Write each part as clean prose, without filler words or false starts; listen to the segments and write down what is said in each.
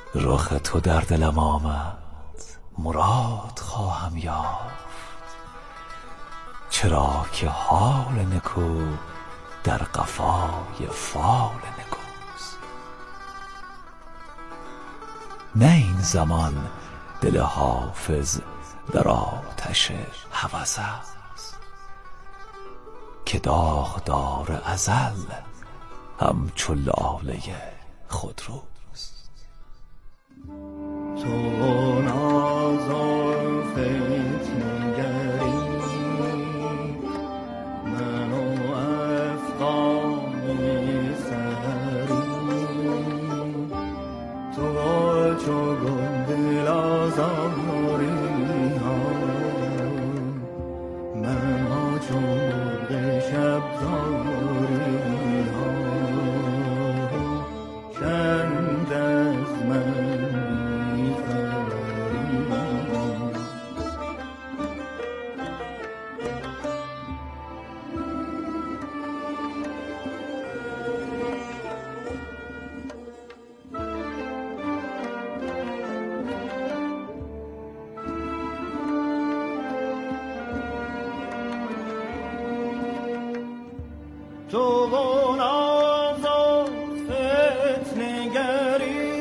رخ تو در دلم آمد مراد خواهم یافت، چرا که حال نکو در قفای فال نکوست. نه این زمان دل حافظ در آتش هوس است، که داغدار ازل همچو لاله خودروست. تو ناز و فتنگری من و افغانی سری، تو چو گل دل آزاری ها، من چو مرغ شب زاری ها، چند از من تو و ناز و فتنگری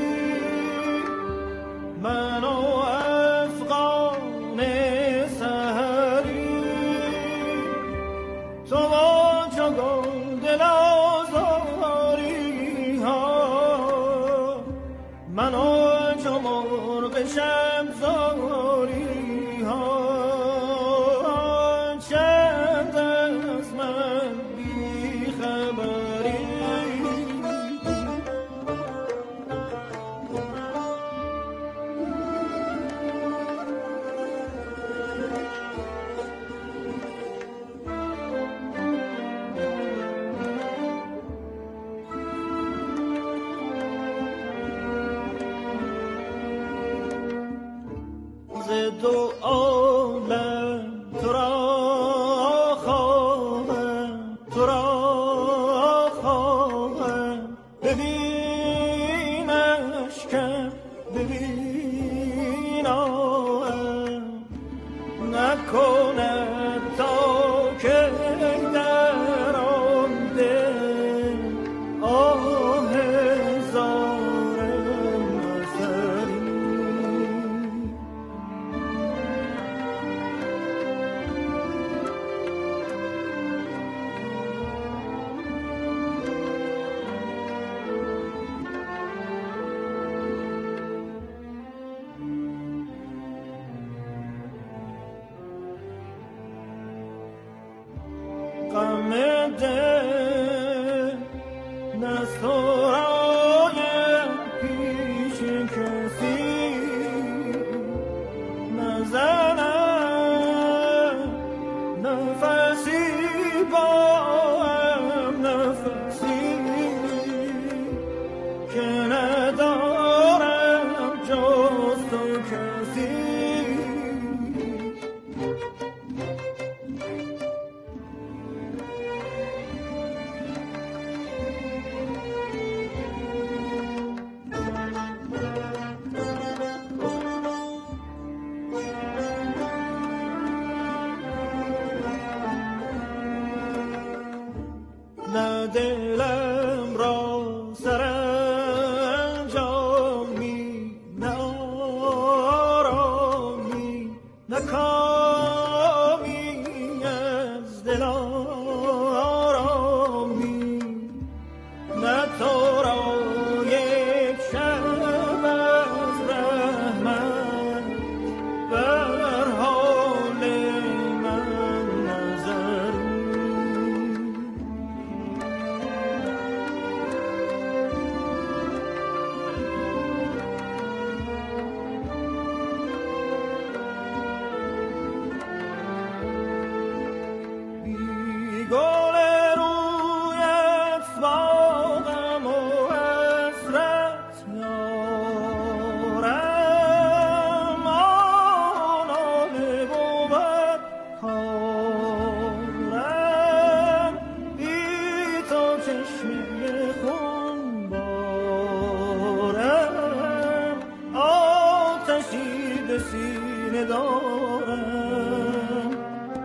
من و افغان سحری، تو و چو گل دل آزاری ها، من و چو مرغ شب زاری ها، چند از من دو عالم تو را خواهم، تو را خواهم، ببین اشکم ببین آهم، نکند تا که در آن دل آه هزار نظری. غم دل نسرایم پیش کسی، نزنم نفسی با هم نفسی، که ندارم جز تو کسی. سینه دارم.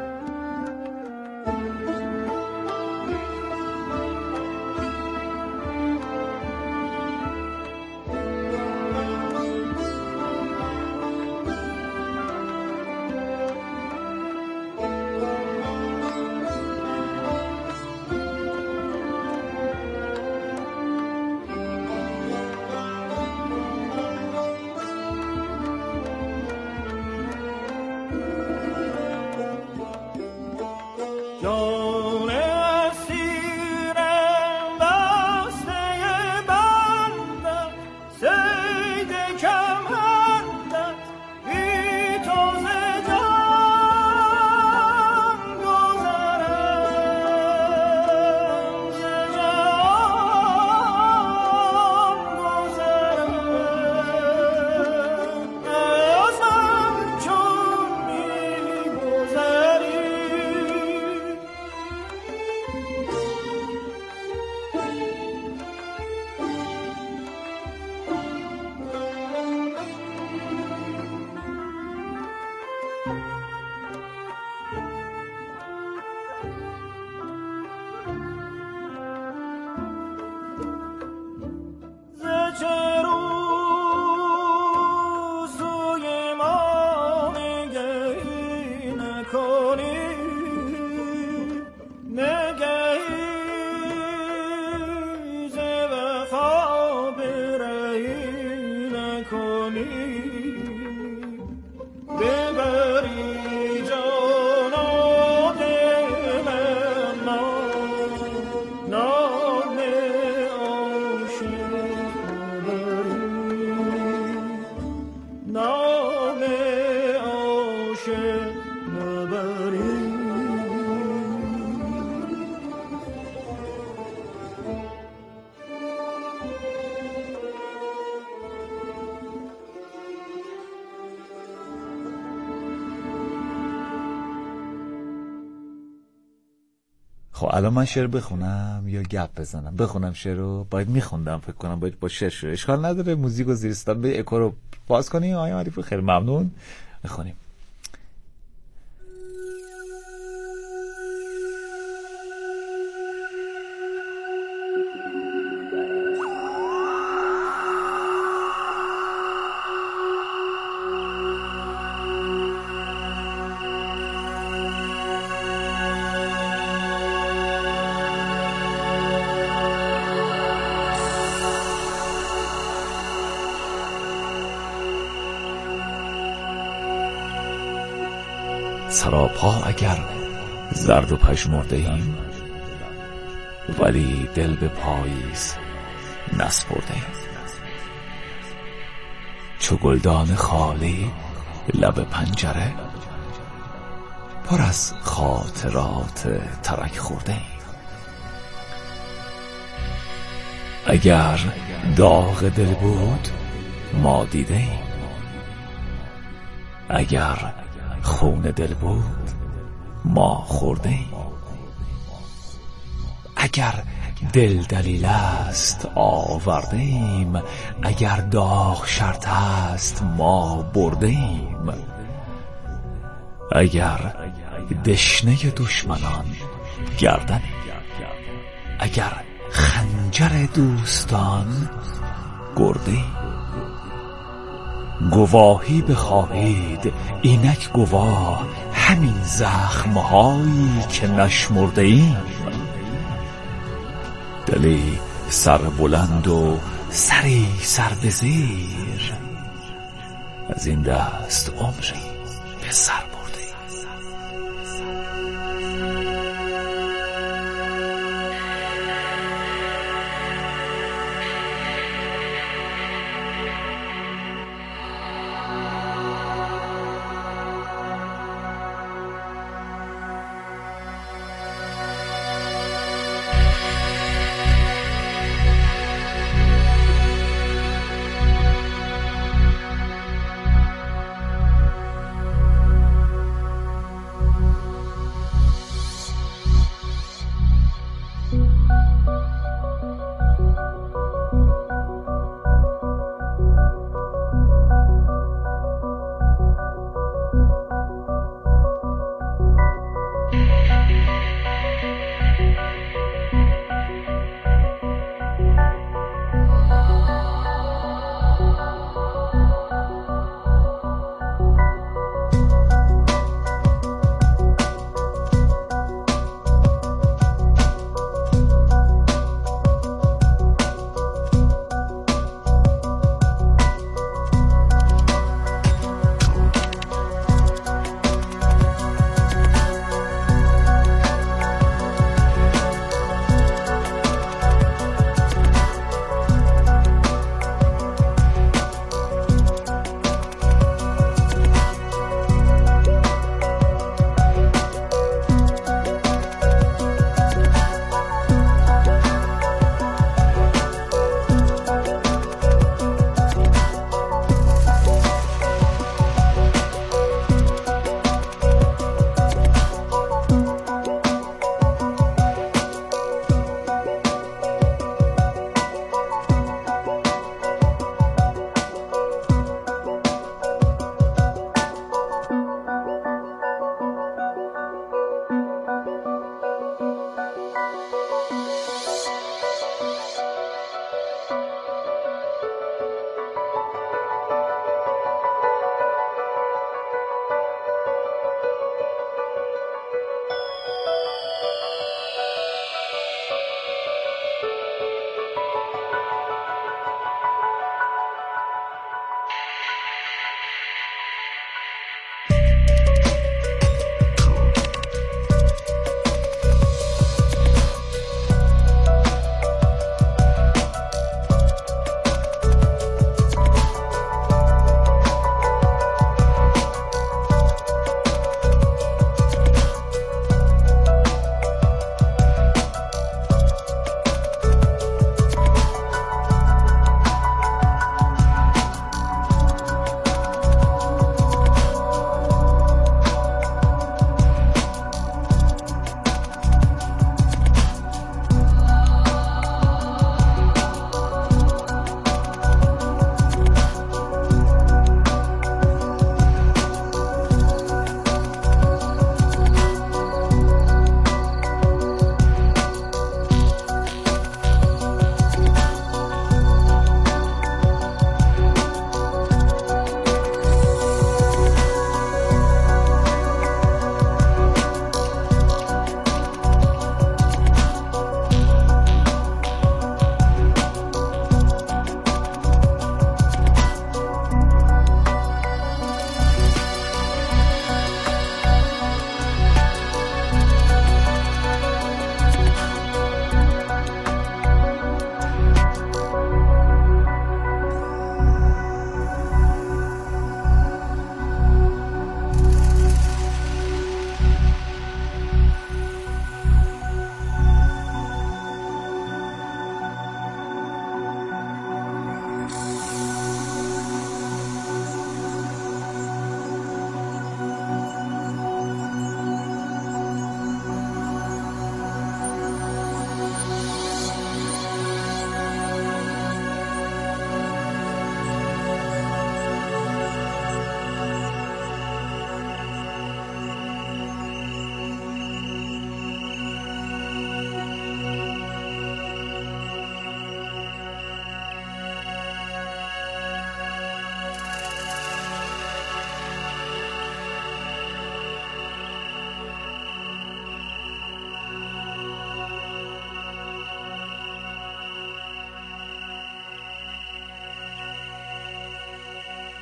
جان اسیرم بسته بندت، صید کمندت، بی تو ز جان گذرم، ز جان گذرم، از من چون می‌گذری. چه روز سوی ما نگهی نکنی، نگهی ز وفا برهی نکنی، ببری جان و دلم نام عاشق، نام عاشق نبری. خب الان من شعر بخونم یا گپ بزنم؟ بخونم شعر رو؟ باید میخوندم فکر کنم، باید با شعر شروع. اشکال نداره، موزیک و زیرستان به اکو رو باز کنیم. آیا معرفی خیلی ممنون. میخونیم. سراپا اگر زرد و پژمرده ایم، ولی دل به پاییز نسپرده ایم. چو گلدان خالی لب پنجره، پر از خاطرات ترک خورده ایم. اگر داغ دل بود ما دیده ایم، اگر خون دل بود ما خورده ایم. اگر دل دلیل است آورده ایم، اگر داغ شرط است ما برده ایم. اگر دشنه دشمنان گردنیم، اگر خنجر دوستان گرده ایم. گواهی بخواهید اینک گواه، همین زخمهایی که نشمرده ایم. دلی سر بلند و سری سر به زیر، از این دست عمری به سر برده ایم.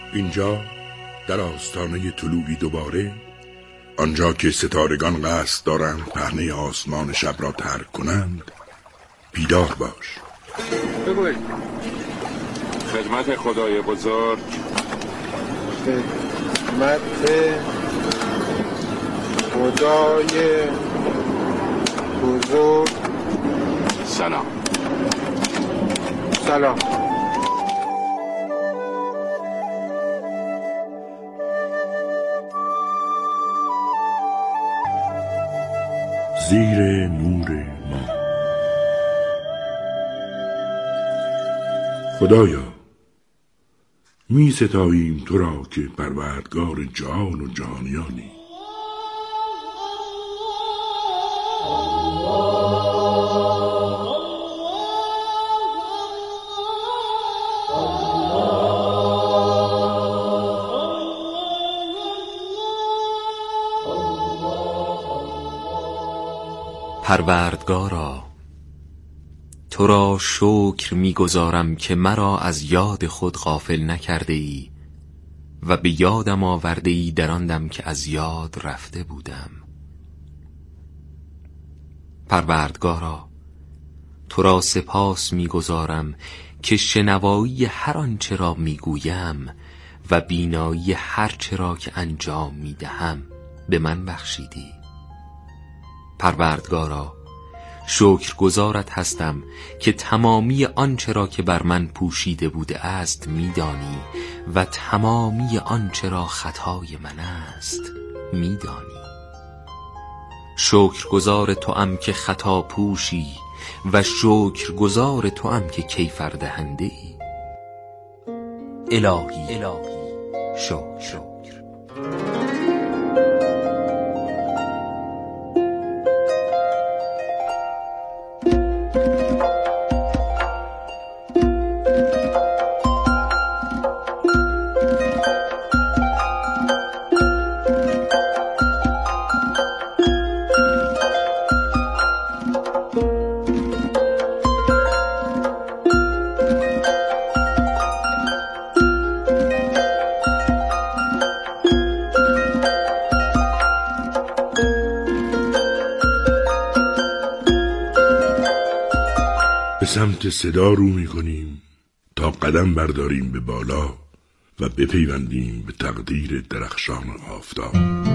اینجا در آستانه طلوعی دوباره، آنجا که ستارگان قصد دارند پهنه آسمان شب را ترک کنند، بیدار باش. بگوی خدمت خدای بزرگ. خدمت خدای بزرگ. سلام. سلام. زیر نور ما. خدایا، می ستاییم تو را که پروردگار جهان و جهانیانی. پروردگارا، تو را شکر می‌گزارم که مرا از یاد خود غافل نکرده ای و به یادم آورده ای در آن دم که از یاد رفته بودم. پروردگارا، تو را سپاس می‌گزارم که شنوایی هر آنچه را می‌گویم و بینایی هر چه را که انجام می‌دهم به من بخشیدی. پروردگارا، شکرگزارت هستم که تمامی آنچه را که بر من پوشیده بوده است میدانی و تمامی آنچه را خطای من است میدانی. شکرگزار توام که خطا پوشی و شکرگزار توام که کیفر دهنده ای. الهی شکر. به سمت صدا رو می‌کنیم تا قدم برداریم به بالا و بپیوندیم به تقدیر درخشان آفتاب.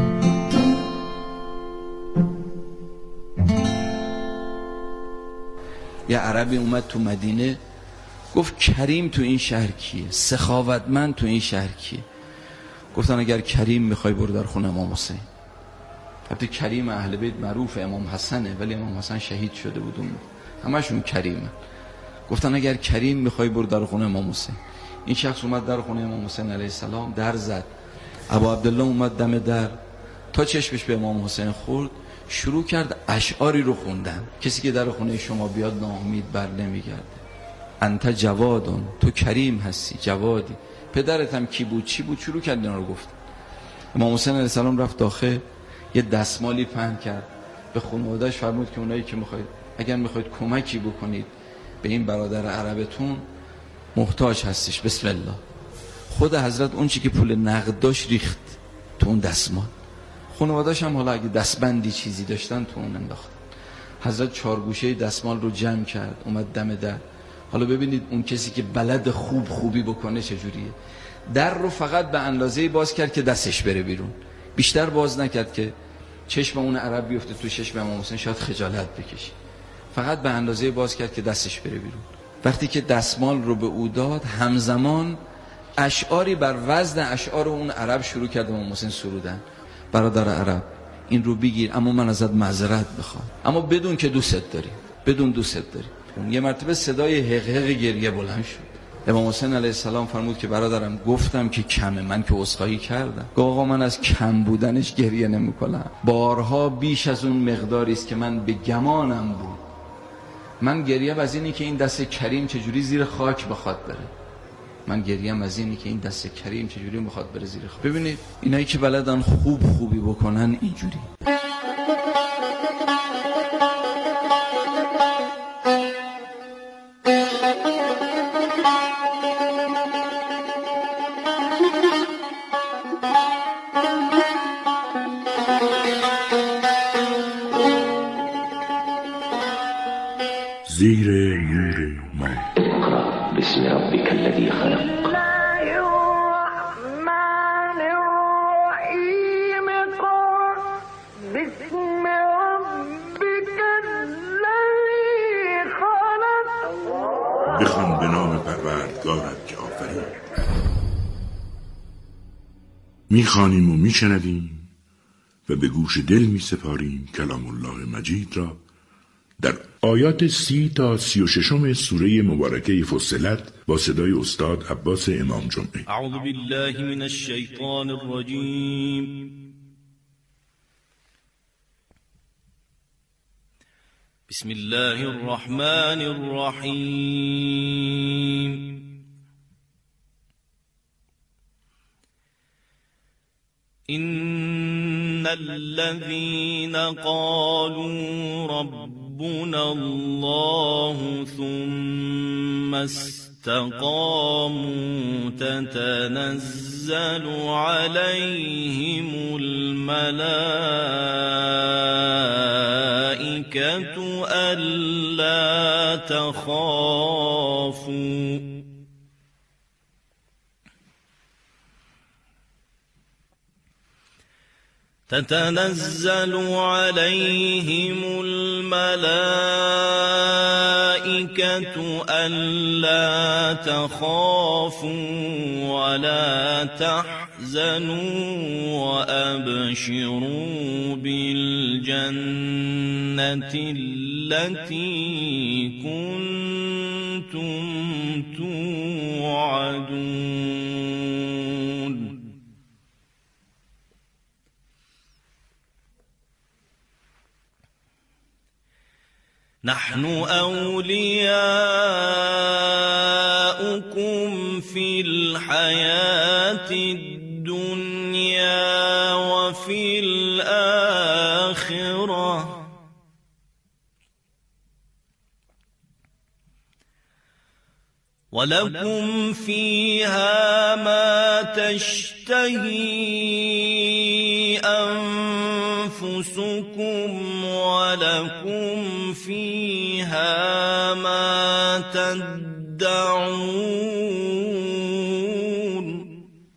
یه عربی اومد تو مدینه گفت کریم تو این شهر کیه؟ سخاوتمند تو این شهر کیه؟ گفتن اگر کریم میخوای برو در خونه امام حسین. البته کریم اهل بیت معروف امام حسنه، ولی امام حسن شهید شده بود، اون همشون کریمن. گفتن اگر کریم میخوای برو در خونه امام حسین. این شخص اومد در خونه امام حسین علیه السلام، در زد. ابو عبدالله اومد دم در، تا چشمش به امام حسین خورد شروع کرد اشعاری رو خوندن. کسی که در خونه شما بیاد ناامید بر نمیگرده. انت جوادون، تو کریم هستی، جوادی. پدرت هم کی بود چی بود؟ شروع کرد اینا رو گفت. امام حسین علیه السلام رفت داخل، یه دستمالی پهن کرد، به خانواده‌اش فرمود که اونایی که اگر میخواید کمکی بکنید به این برادر عربتون محتاج هستش، بسم الله. خود حضرت اون چی که پول نقد داشت ریخت تو اون دستمال. خانواده‌اش هم حالا اگه دستبندی چیزی داشتن تو اون انداختن. حضرت 4 گوشه دستمال رو جمع کرد، اومد دم در. حالا ببینید اون کسی که بلد خوبی بکنه چجوریه. در رو فقط به اندازه‌ای باز کرد که دستش بره بیرون، بیشتر باز نکرد که چشم اون عرب بیفته تو چشم امام حسین، شاید خجالت بکشه. فقط به اندازه باز کرد که دستش بره بیرون. وقتی که دستمال رو به او داد، همزمان اشعاری بر وزن اشعار اون عرب شروع کرد امام حسین سرودن. برادر عرب این رو بگیر، اما من ازت معذرت میخوام، اما بدون که دوست داری، بدون دوست داری. یه مرتبه صدای حق گریه بلند شد. امام حسین علیه السلام فرمود که برادرم گفتم که کمه، من که عذرخواهی کردم. گفت آقا من از کم بودنش گریه نمی‌کنم، بارها بیش از اون مقداری است که من به گمانم بود. من گریم از اینی که این دست کریم چجوری زیر خاک بخواد بره. من گریم از اینی که این دست کریم چجوری بخواد بره زیر خاک. ببینید اینایی که بلدن خوبی بکنن اینجوری. زیر نور ما. اقرأ باسم ربك الذي خلق. بخوان به نام پروردگارت که آفرید. میخوانیم و میشنویم و به گوش دل میسپاریم کلام الله مجید را در آیات 30 تا 36 سوره مبارکه فصلت با صدای استاد عباس امام جمعه. اعوذ بالله من الشیطان الرجیم. بسم الله الرحمن الرحیم. إن الذين قالوا ربنا الله ثم استقاموا تتنزل عليهم الملائكة ألا تخافوا تتنزل عليهم الملائكة ألا تخافوا ولا تحزنوا وأبشروا بالجنة التي كنتم توعدون. نحن أولياؤكم في الحياة الدنيا وفي الآخرة ولكم فيها ما تشتهي أنفسكم ولكم فيها ما تدعون.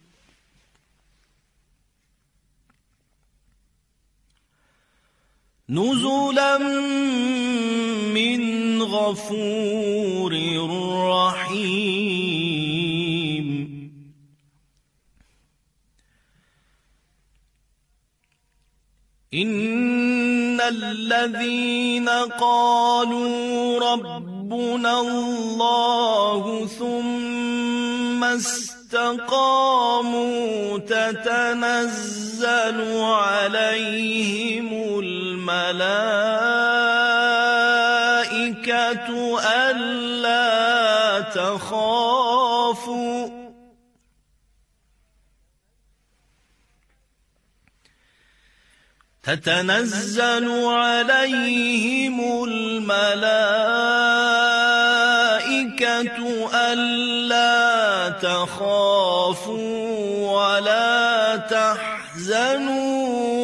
نزلا من غفور رحيم. إن الذين قالوا ربنا الله ثم استقاموا تتنزل عليهم الملائكة ألا تخافوا تتنزل عليهم الملائكة ألا تخافوا ولا تحزنوا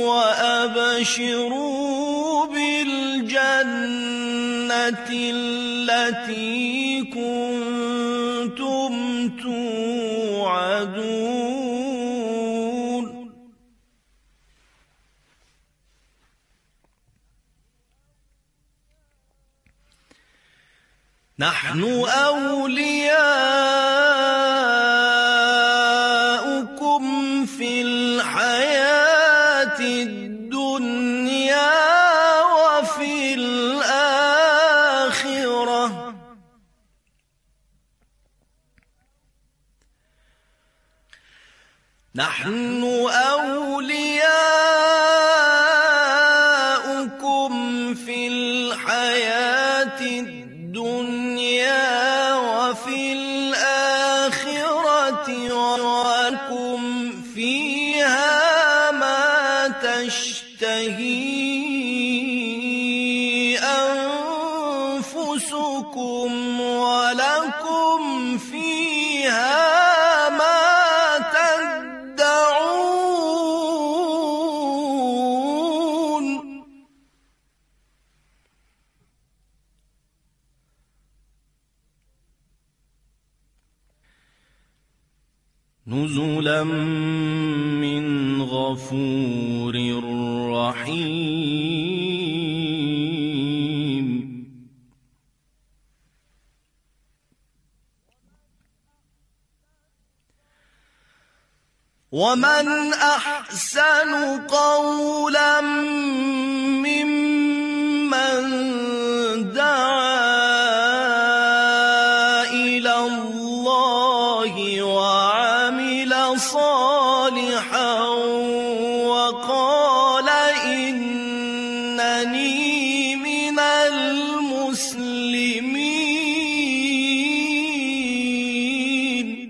وأبشروا بالجنة التي كنتم توعدون. نحن أولياؤكم في الحياة الدنيا وفي الآخرة نحن أولياؤكم في الحياة الدنيا وفي الآخرة ولكم فيها ما تشتهي أنفسكم ولكم فيها ما تدعون. نزلا من غفور رحیم. ومن احسن قولا ممن دعا الى الله وعمل صالحا وقال انني من المسلمين.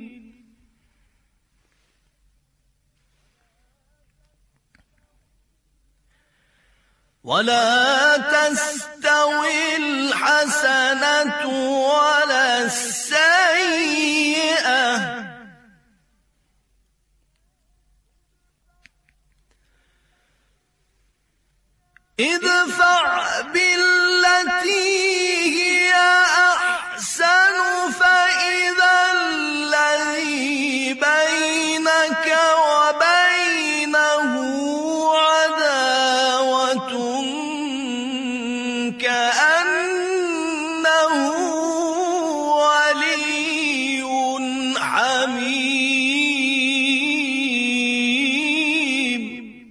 ولا تستوي الحسنة ولا السيئة ادفع بالتي هي أحسن فإذا الذي بينك وبينه عداوة كأنه ولي حميم.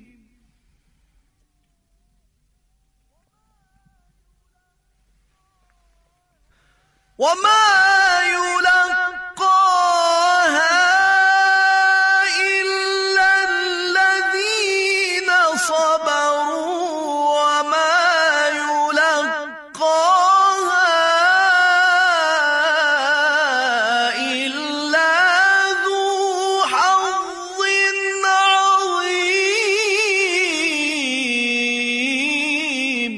وما يلقاها إلا الذين صبروا وما يلقاها إلا ذو حظ عظيم.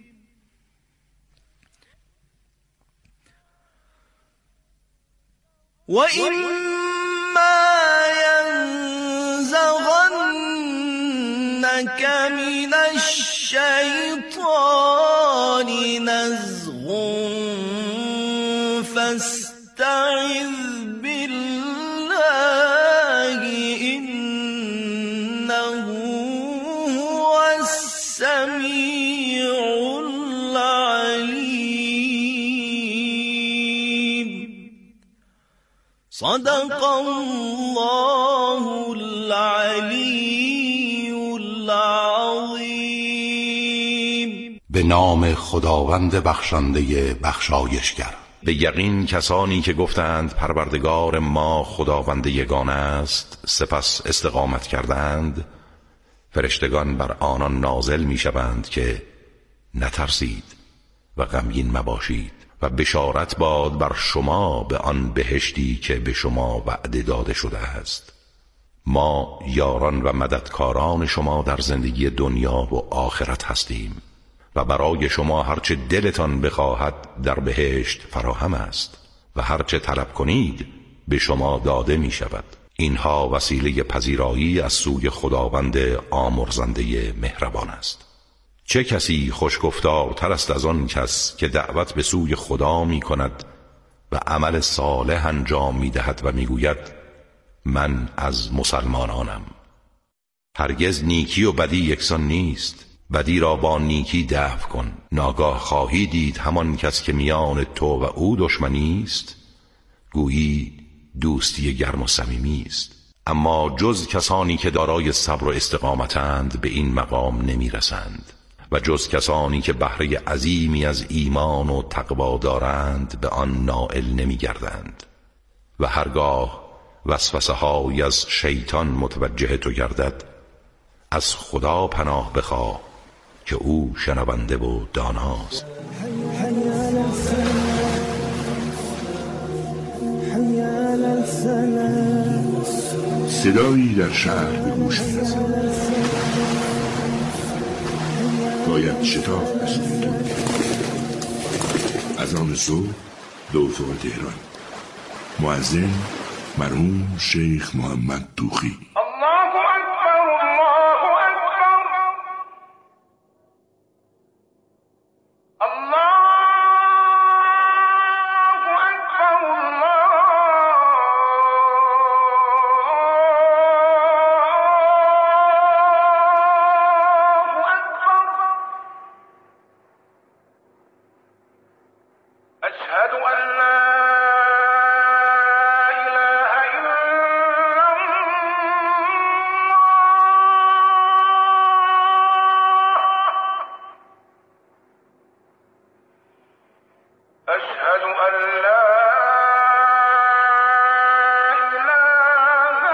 وإما ينزغنك من الشيطان نزغ فاستعذ بالله إنه هو السميع العليم. صدق الله العلی العظیم. به نام خداوند بخشنده بخشایشگر. به یقین کسانی که گفتند پروردگار ما خداوند یگانه است سپس استقامت کردند فرشتگان بر آنان نازل می شوند که نترسید و غمگین مباشید و بشارت باد بر شما به آن بهشتی که به شما وعده داده شده است. ما یاران و مددکاران شما در زندگی دنیا و آخرت هستیم و برای شما هرچه دلتان بخواهد در بهشت فراهم است و هرچه طلب کنید به شما داده می شود. اینها وسیله پذیرایی از سوی خداوند آمرزنده مهربان است. چه کسی خوشگفتارتر است از آن کس که دعوت به سوی خدا می کند و عمل صالح انجام می دهد و می گوید من از مسلمانانم. هرگز نیکی و بدی یکسان نیست. بدی را با نیکی دفع کن. ناگاه خواهی دید همان کس که میان تو و او دشمنی است گویی دوستی گرم و صمیمی است. اما جز کسانی که دارای صبر و استقامتند به این مقام نمی رسند و جز کسانی که بهره عظیمی از ایمان و تقوا دارند به آن نائل نمی گردند. و هرگاه وسوسه های از شیطان متوجه تو گردد از خدا پناه بخواه که او شنونده و داناست. صدایی در شهر به گوش می‌رسد. باید شتاب بسید. از آن صبح به افق تهران. مؤذن مرحوم شیخ محمد دوخی.